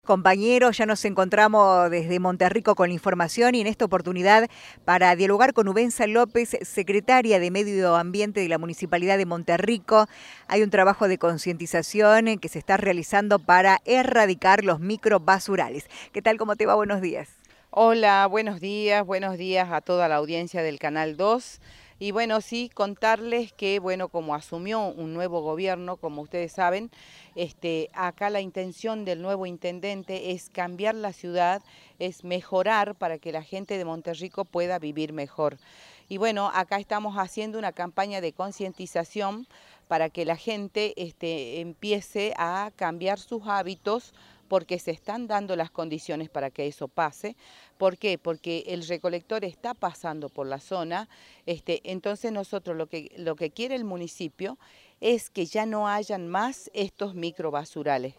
Compañeros, ya nos encontramos desde Monterrico con la información y en esta oportunidad para dialogar con Ubenza López, secretaria de Medio Ambiente de la Municipalidad de Monterrico. Hay un trabajo de concientización que se está realizando para erradicar los microbasurales. ¿Qué tal? ¿Cómo te va? Buenos días. Hola, buenos días a toda la audiencia del Canal 2. Y bueno, sí, contarles que, bueno, como asumió un nuevo gobierno, como ustedes saben, acá la intención del nuevo intendente es cambiar la ciudad, es mejorar para que la gente de Monterrico pueda vivir mejor. Y bueno, acá estamos haciendo una campaña de concientización para que la gente empiece a cambiar sus hábitos porque se están dando las condiciones para que eso pase. ¿Por qué? Porque el recolector está pasando por la zona, entonces nosotros lo que quiere el municipio es que ya no hayan más estos microbasurales.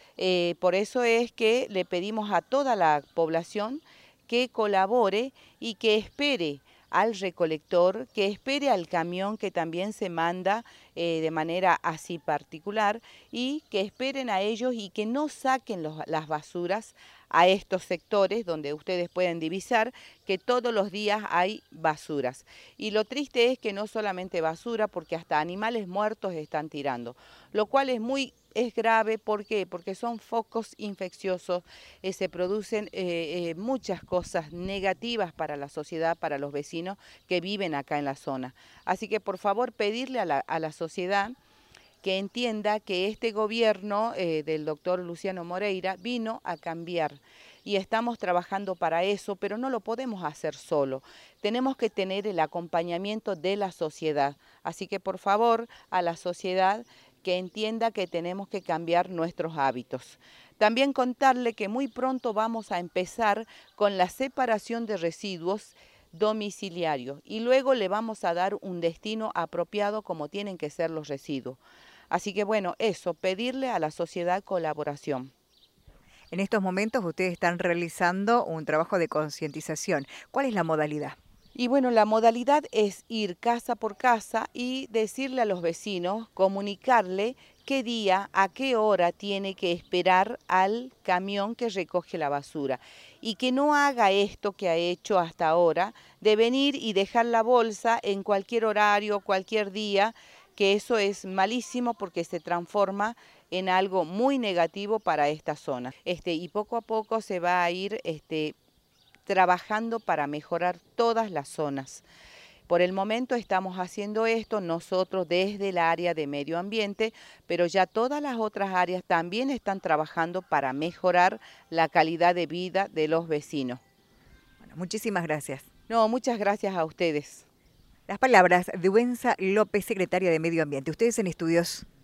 Por eso es que le pedimos a toda la población que colabore y que espere al recolector, que espere al camión que también se manda de manera así particular y que esperen a ellos y que no saquen las basuras a estos sectores donde ustedes pueden divisar que todos los días hay basuras. Y lo triste es que no solamente basura, porque hasta animales muertos están tirando, lo cual es grave. ¿Por qué? Porque son focos infecciosos, se producen muchas cosas negativas para la sociedad, para los vecinos que viven acá en la zona. Así que por favor pedirle a la sociedad que entienda que este gobierno del doctor Luciano Moreira vino a cambiar y estamos trabajando para eso, pero no lo podemos hacer solo. Tenemos que tener el acompañamiento de la sociedad. Así que por favor a la sociedad que entienda que tenemos que cambiar nuestros hábitos. También contarle que muy pronto vamos a empezar con la separación de residuos domiciliarios y luego le vamos a dar un destino apropiado como tienen que ser los residuos. Así que bueno, eso, pedirle a la sociedad colaboración. En estos momentos ustedes están realizando un trabajo de concientización. ¿Cuál es la modalidad? Y bueno, la modalidad es ir casa por casa y decirle a los vecinos, comunicarle qué día, a qué hora tiene que esperar al camión que recoge la basura. Y que no haga esto que ha hecho hasta ahora, de venir y dejar la bolsa en cualquier horario, cualquier día, que eso es malísimo porque se transforma en algo muy negativo para esta zona. Y poco a poco se va a ir trabajando para mejorar todas las zonas. Por el momento estamos haciendo esto nosotros desde el área de medio ambiente, pero ya todas las otras áreas también están trabajando para mejorar la calidad de vida de los vecinos. Bueno, muchísimas gracias. No, muchas gracias a ustedes. Las palabras de Ubenza López, secretaria de Medio Ambiente. Ustedes en estudios.